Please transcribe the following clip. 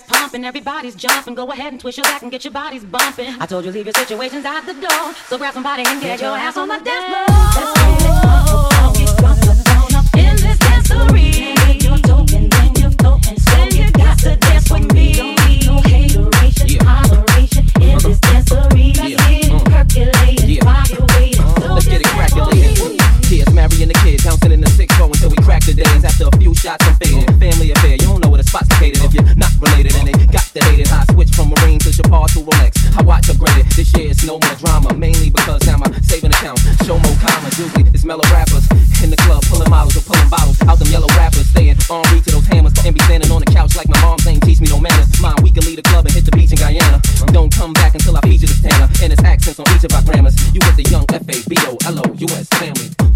that's pumping, everybody's jumping. Go ahead and twist your back and get your bodies bumping. I told you leave your situations at the door, so grab somebody and get your ass on the dance floor. Let's get it on up in this dancery. You're talking, then you're floating, so you got to dance with me. Don't need no hateration, holleration in this dancery. Let's get it percolating while you're waiting. Let's get it crackulating. Kids marrying the kids, bouncing in the 6-4 until we crack the days. After a few shots, I'm faded. Family affair, you don't know where the spot's located if you're not related. And they got the hated. I switch from Marine to Chapar to Rolex. I watch upgraded. This year it's no more drama, mainly because now my saving account show more commas. Usually it's mellow rappers in the club pulling models or pulling bottles out them yellow rappers, staying on reach to those hammers and be standing on the couch like my mom's ain't teach me no manners. Mine, we can leave the club and hit the beach in Guyana. Don't come back until I feature this tanner and its accents on each of our grammars. You with the young FABOLOUS family.